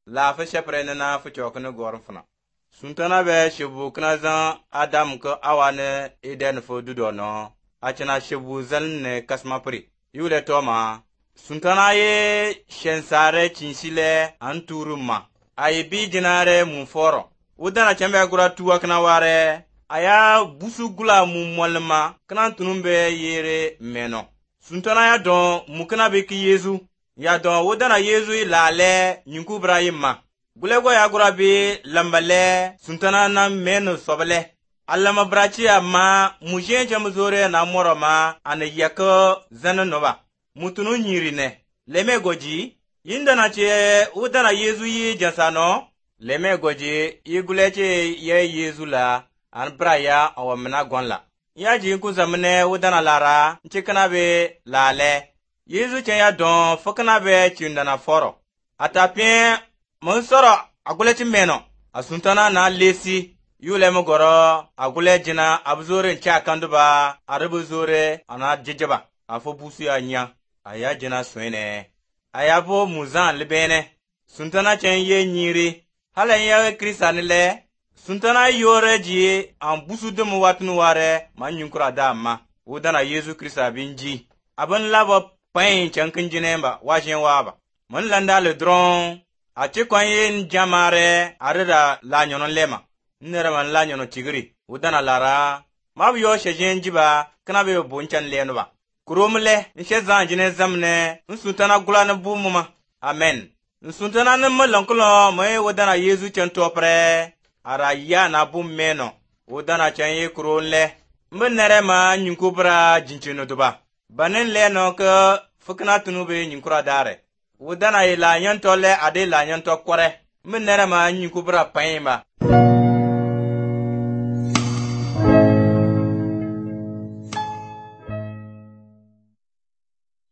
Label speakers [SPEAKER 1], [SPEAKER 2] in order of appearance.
[SPEAKER 1] la fa shepre na fa chokne gorn funa suntana be shebu kana zan adam ko awane eden fo dudo no achina shebu zalne kasma pri yule toma suntana ye shensare chinsile anturuma ay bi dinare mun foro udana chambe gura tuwa kana ware aya busu gula mun molma kana tunumbe yere meno suntana ya don mukana be ki yezu ya don udana yezu ilale nyinku ibrahima gulego ya gura bi lambale suntana na meno sobele allama brachi amma mujenje muzore na moroma ana yako zananoba mutunu nyirine leme goji yindana che udana yezu yi jasano leme goji iguleche ye yezu la an braya awamna gonla yaji ku zamne udana lara chikana be lale yezu chen ya don fokana be chindana foro atapien monsoro agulechi meno asuntana na lesi yule mugoro agule jina abzore ncha kanduba arabuzore ana jejeba afo busu anya aya jina swene ayabo muzan libene suntana chen ye nyiri hala ya kristanile suntana yore ji an busu dum watnu ware manyunkura dama udana yesu krista binji aban labo pain chankin jinemba washen waba man landa le dron a chikwanyen jamare arida la nyonon lema nere man la nyono tigri udana lara mabyo shejen jiba kana be bonchan lenuba kuromle nshe zanjine zamne nsuntana gulana bumuma amen nsuntana nemme lonkulo moye udana yesu chen topre ara ya na bummeno udana chen ye kuronle mbenere ma nyunkubra jinchino duba banen leno ke fukna tunube nyunkura dare udana ila nyantole ade la nyanto kore mbenere ma nyunkubra paima